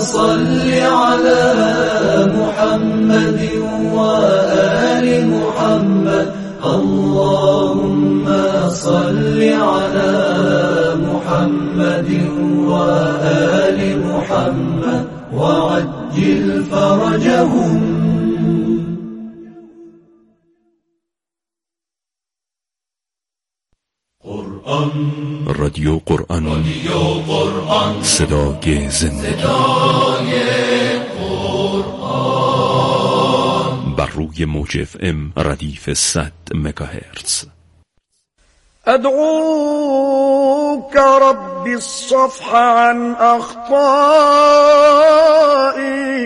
صل على محمد وآل محمد. اللهم صل على محمد وآل محمد وعجل فرجهم. رادیو قرآن، صدای زندگی، بر روی موج FM ردیف 100 مگاهرتز. أدعوك ربي الصفح عن أخطائي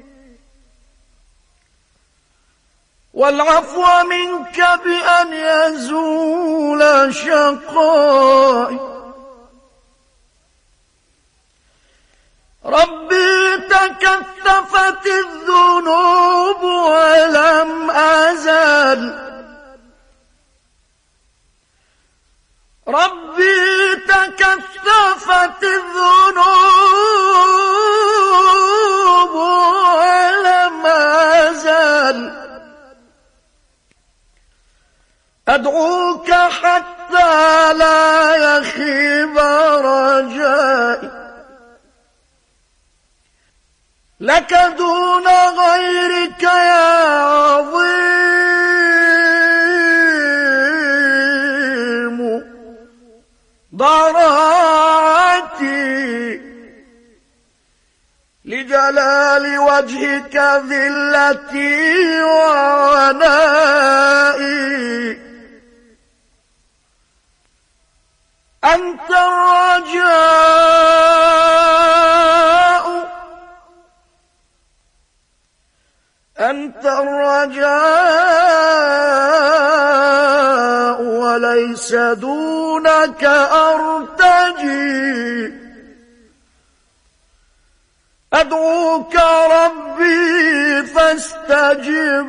والعفو منك بأن يزول شقائي. ربي تكثفت الذنوب ولم أزل، ربي تكثفت الذنوب ولم أزل. أدعوك حتى لا يخيب رجائي، لك دون غيرك يا عظيم ضراعتي، لجلال وجهك ذلتي وعنائي. أنت الرجاء، أنت الرجاء وليس دونك أرتجي. أدعوك ربي فاستجب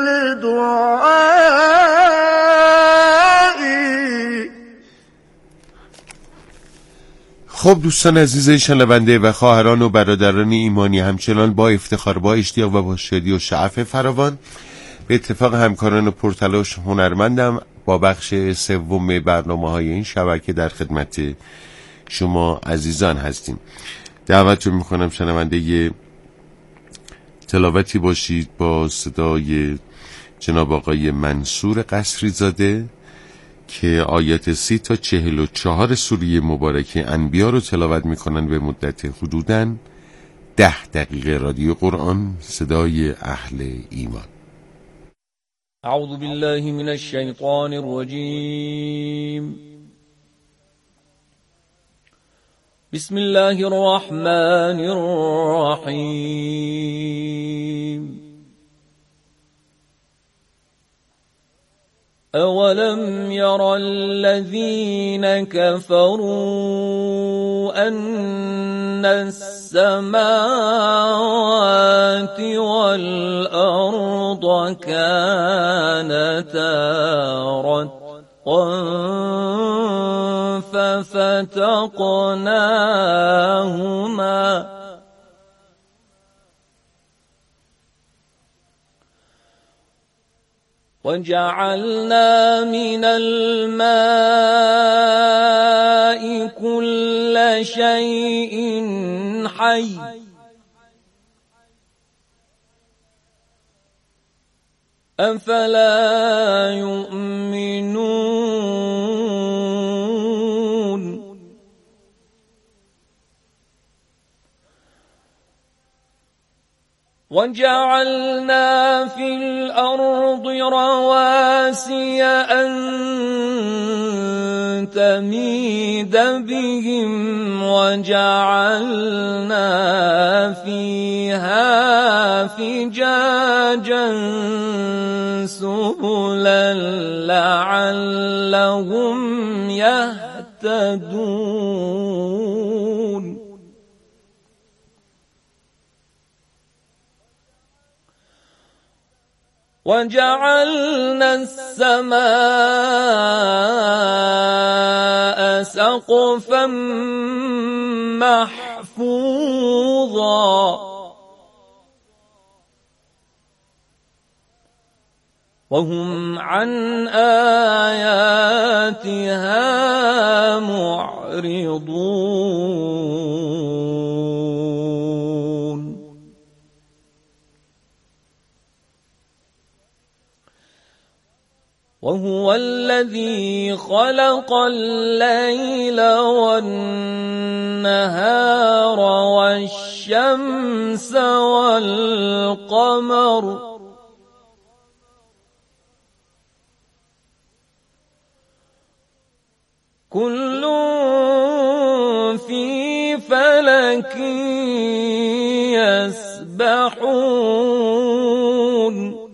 لدعائي. خب دوستان عزیز شنونده و خواهران و برادران ایمانی، همچنان با افتخار، با اشتیاق و با شادی و شعف فراوان به اتفاق همکاران پرتلاش هنرمندم با بخش سوم برنامه‌های این شبکه در خدمت شما عزیزان هستیم. دعوتتون میکنم شنونده تلاوتی باشید با صدای جناب آقای منصور قصری زاده که آیات 30 تا 44 سوره مبارکه انبیا رو تلاوت میکنن به مدت حدوداً 10 دقیقه. رادیو قرآن، صدای اهل ایمان. اعوذ بالله من الشیطان الرجیم. بسم الله الرحمن الرحیم. أولم ير الذين كفروا أن السماوات والأرض كانتا رتقا ففتقناهما وجعلنا من الماء كل شيء حي أفلا يؤمنون وجعلنا في الأرض رواسي أن تميد بهم وجعلنا فيها فجاجا سبلا لعلهم يهتدون وجعلنا السماء سقفا محفوظا محفوظا وهم عن آياتها معرضون وهو الذي خلق الليل والنهار والشمس والقمر كل في فلك يسبحون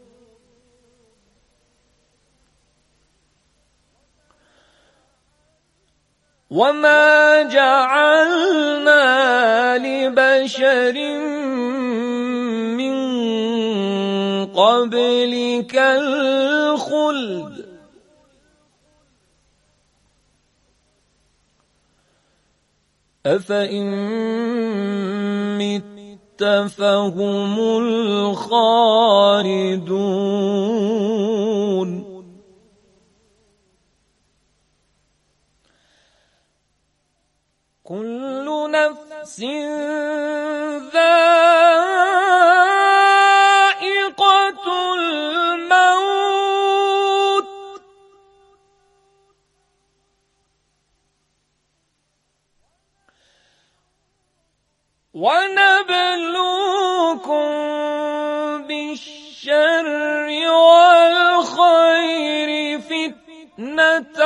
وما جعلنا لبشر من قبلك الخلد أفإن مت فهم الخالدون كل نفس ذائقة الموت ونبلوكم بالشر والخير فتنة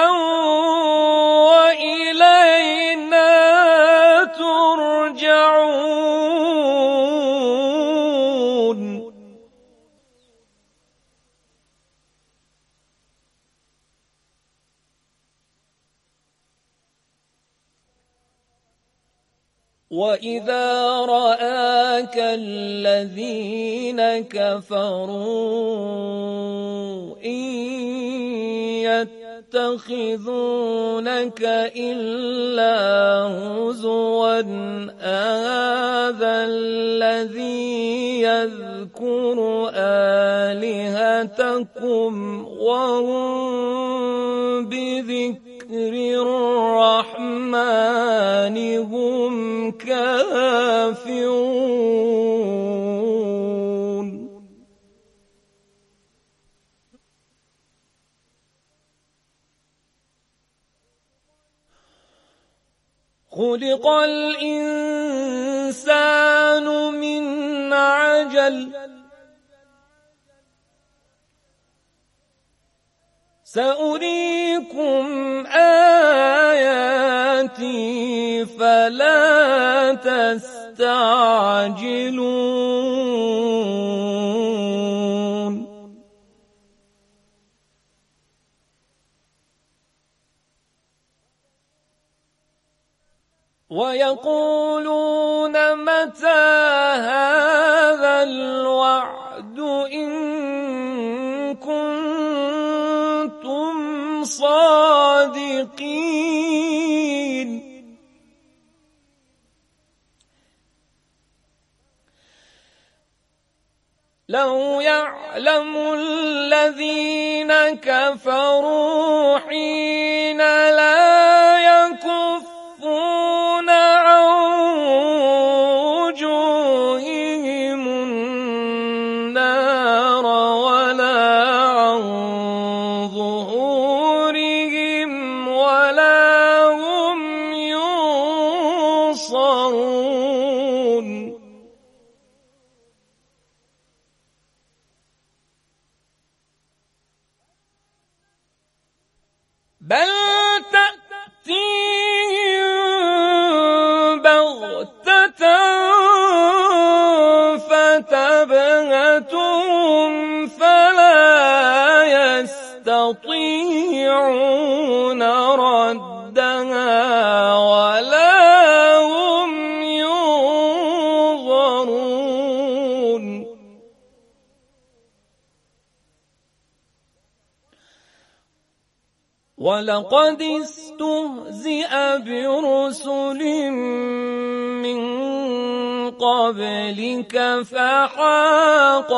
وإلينا ترجعون وإذا رآك الذين كفروا إن يتخذونك إلا هزوا هذا الذي يذكر آلهتكم وهم بذكر الرحمن هم كافرون خلق الإنسان من عجل سأريكم آياتي فلا تستعجلون ويقولون متى هذا الوعد إن كنتم صادقين لو يعلم الذين كفروا حين لا يكفون عن وجوههم النار ولا عن ظهورهم ولا هم ينصرون بل تأتيهم بغتة فتبهتهم فلا يستطيعون ردها ولا هم ينظرون ولقد استهزئ برسل من قبلك فحاق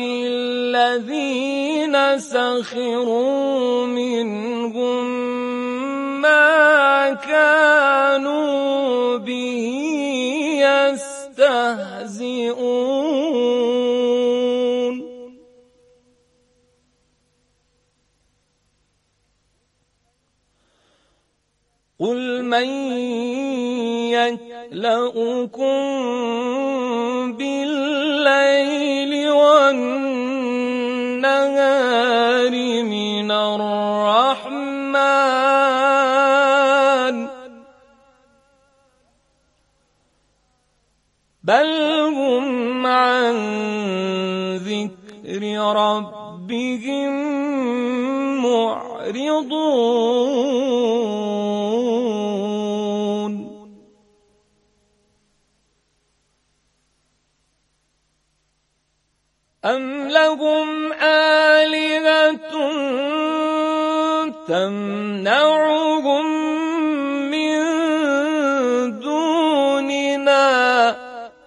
بالذين سخروا منهم ما كانوا به يستهزئون قل من يكلؤكم بالليل والنهار من الرحمن بل هم عن ذكر ربهم معرضون أم لهم آلهة تمنعهم من دوننا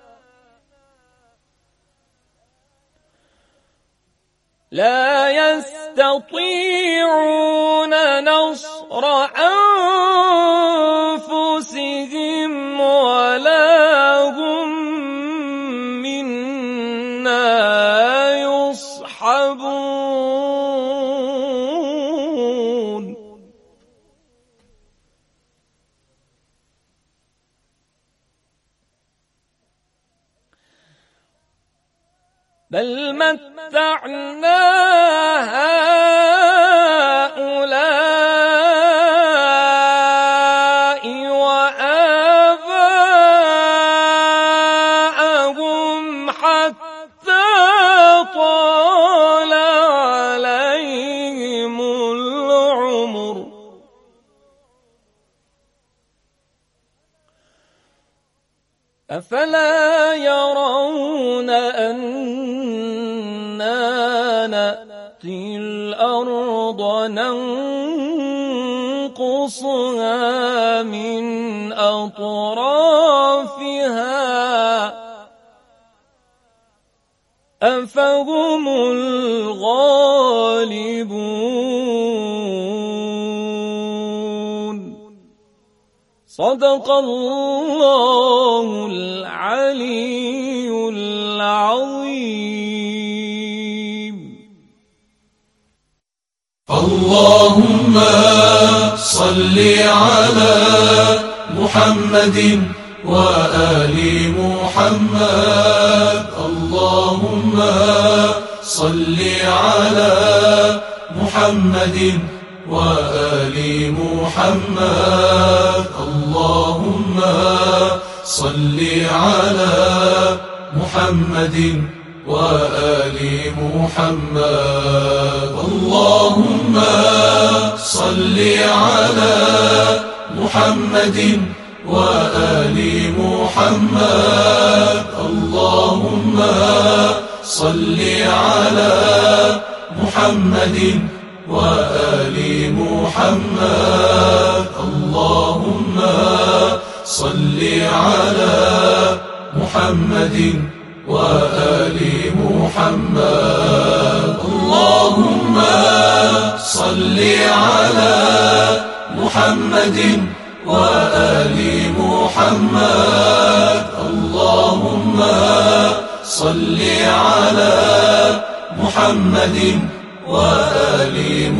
لا يستطيعون نصر أنفسهم ولا هم منا يصحبون بل متعنا هؤلاء وآباءهم حتى طال عليهم العمر أفلا يرون أنا نأتي الأرض ننقصها من أطرافها أفهم الغالبون صدق الله العلي العظيم اللهم صل على محمد وآل محمد اللهم صل على محمد وآل محمد اللهم صل على محمد وآل محمد اللهم صل على محمد وآل محمد اللهم صل على محمد وآل محمد اللهم صل على محمد وآل محمد اللهم صل على محمد وآل محمد اللهم صل على محمد وآل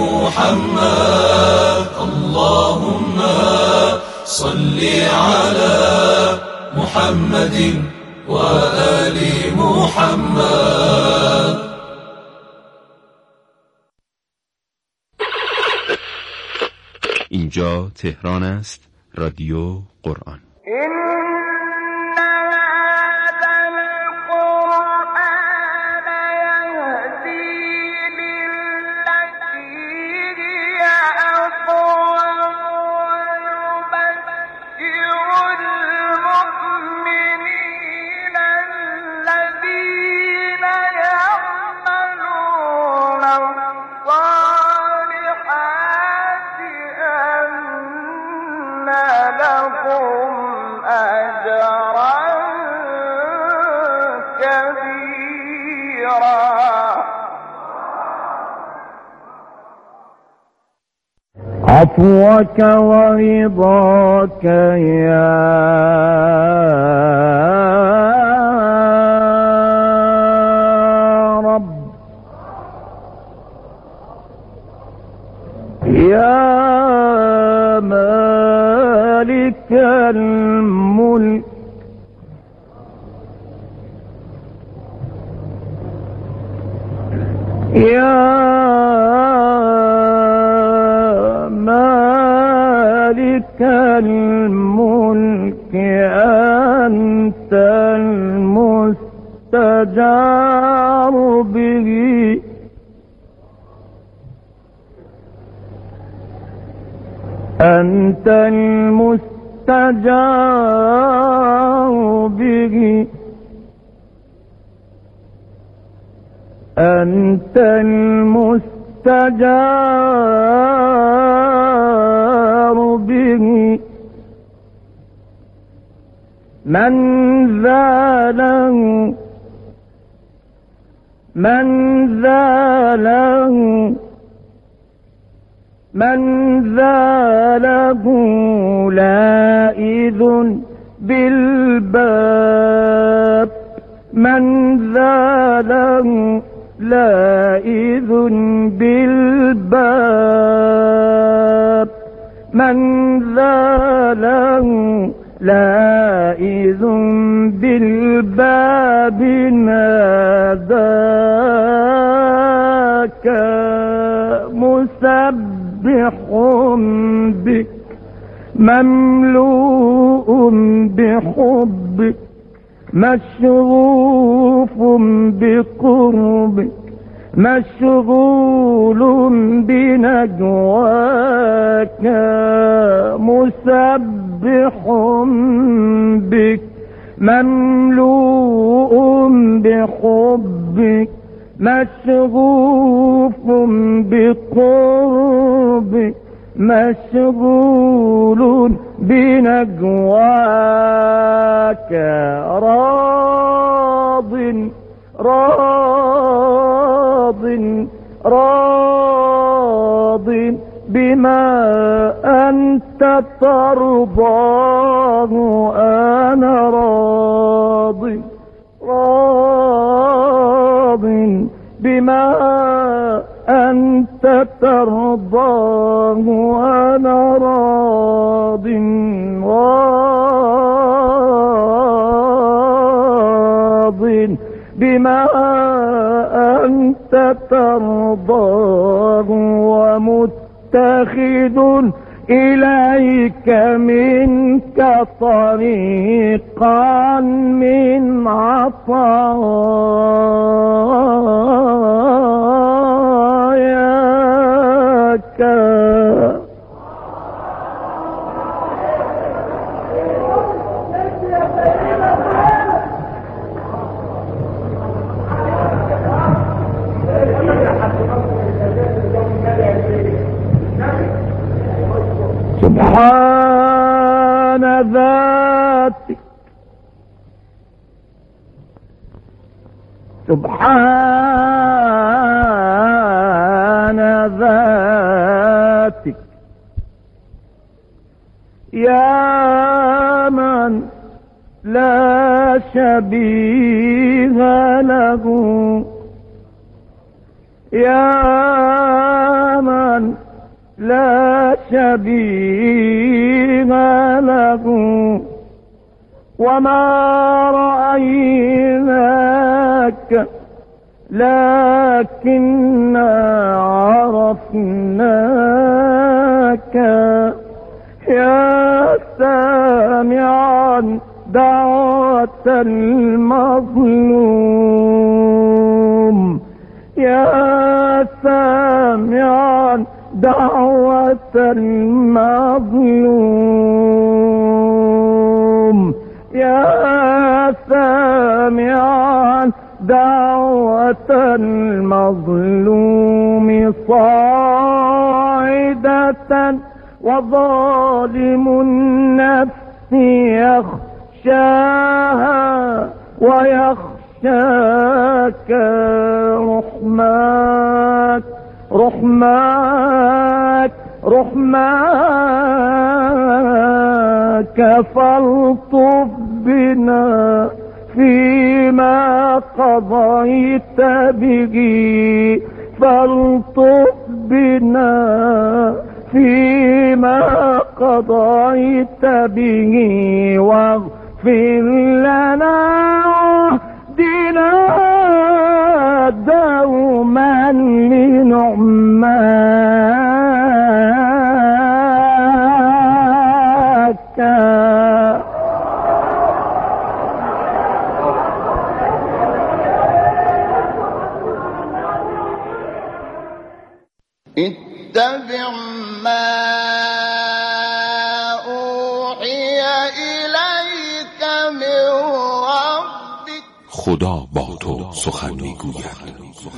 محمد اللهم صل على محمد وآل محمد. اینجا تهران است، رادیو قرآن. لكم أجرا عفوك ورضاك يا رب يا مالك الملك يا مالك الملك أنت المستجار به أنت المستجار به أنت المستجار به من ذا له لائذ بالباب من ذا له لائذ بالباب من ذا له لائذ بالباب ناداك مسبح بك مملوء بحبك مشغوف بقربك مشغول بنجواك مسبح بك مملوء بحبك مشغوف بقربك مشغول بنجواك راض بما أنت ترضاه أنا راض بما أنت ترضاه أنا راض بما أنت ترضاه ومتخذ إليك منك طريقا من عطاياك سبحان ذاتك سبحان ذاتك يا من لا شبيه له يا من لا شبيه له وما رأيناك لكننا عرفناك يا سامعا دعوة المظلوم يا سامعا دعوة المظلوم يا سامعا دعوة المظلوم صاعدة وظالم النفس يخشاها ويخشاك رحماك رحمك فالطف بنا فيما قضيت به فالطف بنا فيما قضيت به واغفر لنا واهدنا دوما لنعماك. اتبع ما اوحی الیک من ربک. خدا با تو سخن میگوید.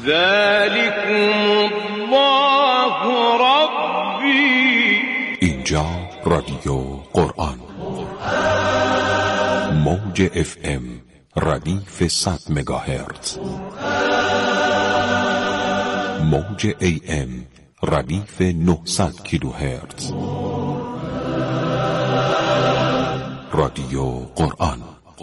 ذلكم الله ربی. اینجا رادیو قرآن، موج FM ردیف 100 مگاهرتز، موج AM ردیف 900 کیلوهرتز. رادیو قرآن.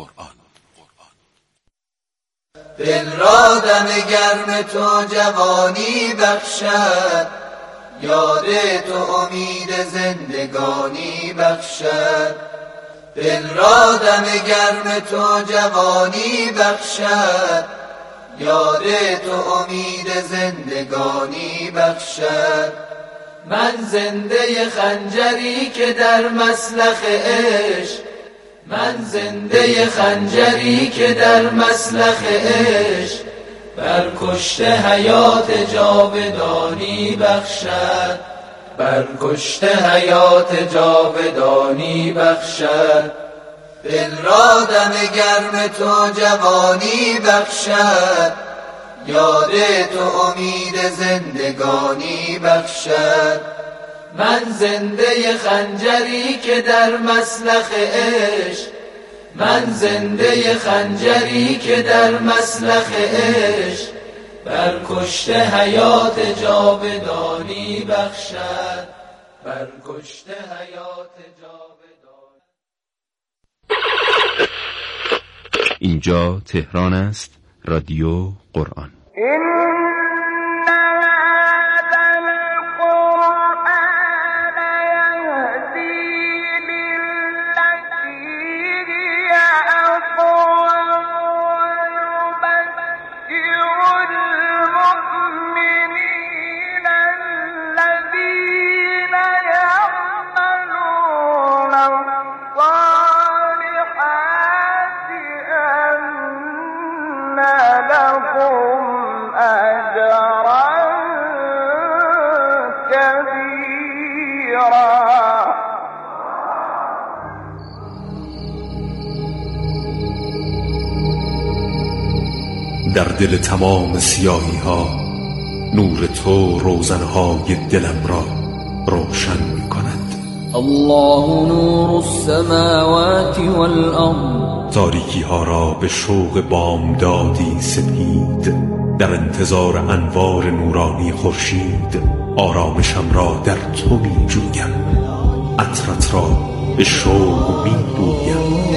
دل را دم گرم تو جوانی بخشد، یاد تو امید زندگانی بخشد. دل را دم گرم تو جوانی بخشد، یاد تو امید زندگانی بخشد. من زنده خنجری که در مسلخ عشق، من زنده خنجری که در مسلخ عشق، بر کشته حیات جاودانی بخشد، بر کشته حیات جاودانی بخشد. دل را دم گرم تو جوانی بخشد، یاد تو امید زندگانی بخشد. من زنده خنجری که در مسلخ عشق، من زنده خنجری که در مسلخ عشق، بر کشته حیات جاودانی بخشد، بر کشته حیات جاودانی. اینجا تهران است. رادیو قرآن. در دل تمام سیاهی ها نور تو روزنهای دلم را روشن می کند. الله نور السماوات والارض. تاریکی ها را به شوق بامدادی سپید، در انتظار انوار نورانی خورشید آرامشم را در تو می جویم، عطرت را به شوق می بویم.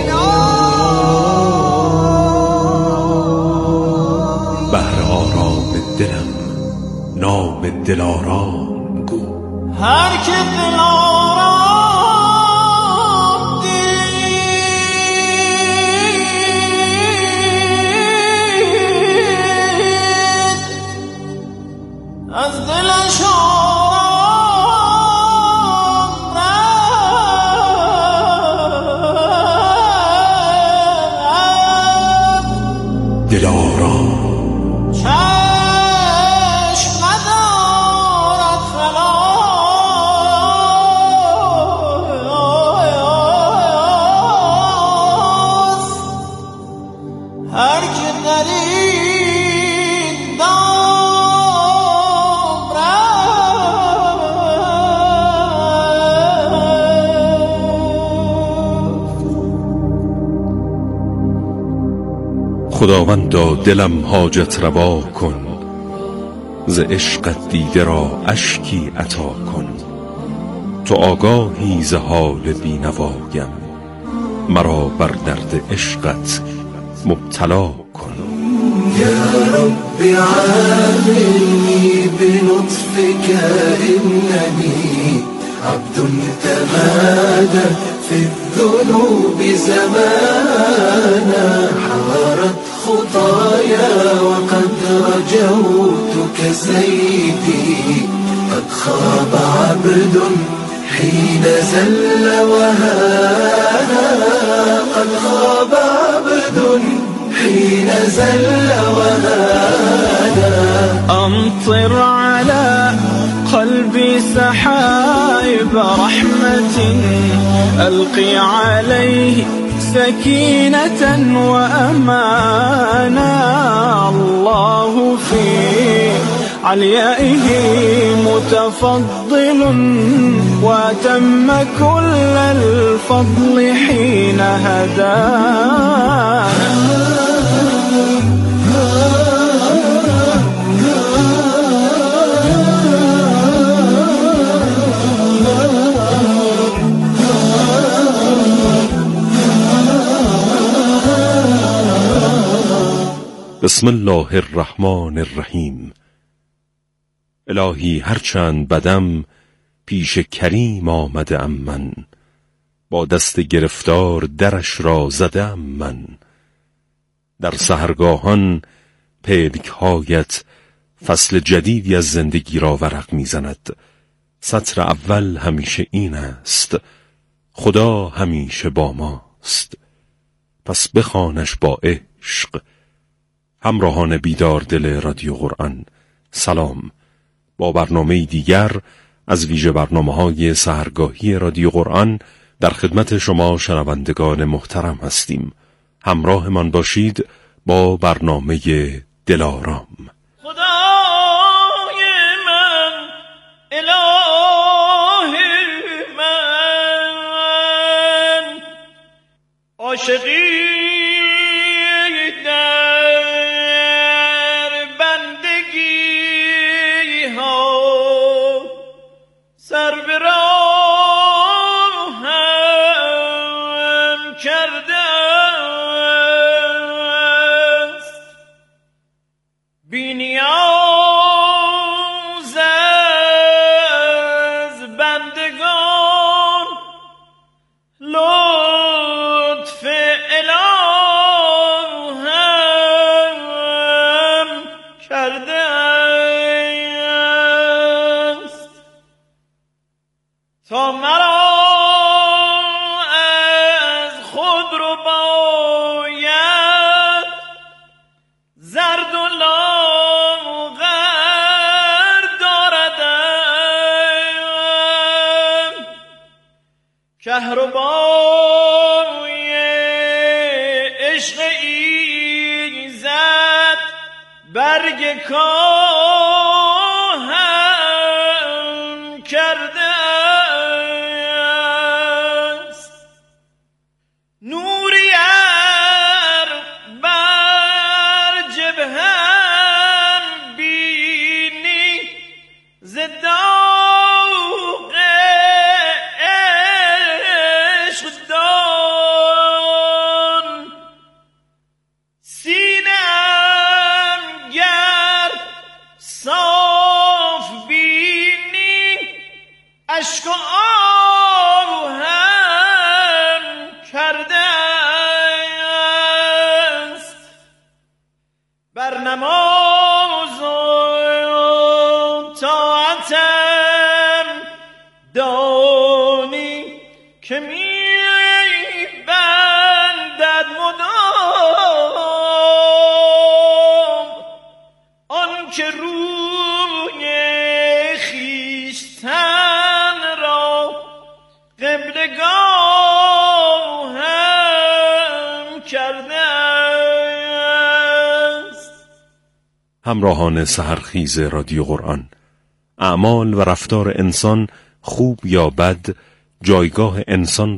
بهر آرام دلم نام دلارام گو. هر که دلارام دید، از دلش آرام رفت. دلارام خداوندا دلم حاجت روا کن، ز عشقت دیده را اشکی عطا کن. تو آگاهی ز حال بینوایم، مرا بر درد عشقت مبتلا کن. یا رب عاملنی بلطفك اننی عبد تمادى في الذنوب زمانا، حارت خطايا وقد رجوتك سيدي، قد خاب عبد حين زل وهانا، قد خاب عبد حين زل وهانا. أمطر على قلبي سحائب رحمة، ألقي عليه سكينة وأمانا. الله في عليائه متفضل، وأتم كل الفضل حين هدانا. بسم الله الرحمن الرحیم. الهی هرچند بدم پیش کریم آمده ام من، با دست گرفتار درش را زدم من. در سحرگاهان پلک‌هایت فصل جدیدی از زندگی را ورق می‌زند. سطر اول همیشه این است: خدا همیشه با ماست. پس بخوانش با عشق. همراهان بیدار دل رادیو قرآن، سلام. با برنامه دیگر از ویژه برنامه‌های سحرگاهی رادیو قرآن در خدمت شما شنوندگان محترم هستیم. همراهمان باشید با برنامه دلارام. خدای من، اله من، عاشقی تا مرا از خود رو باید زرد و لاغر داردم، کهربای عشق ایزد برگ کاهم کرده. عشق و آهم کرده است، بر نماز و طاعتم دانی که می بندد مدام، آن که روی خویشتن قبلگاهم کرده است. همراهان سحرخیز رادیو قرآن، اعمال و رفتار انسان خوب یا بد جایگاه انسان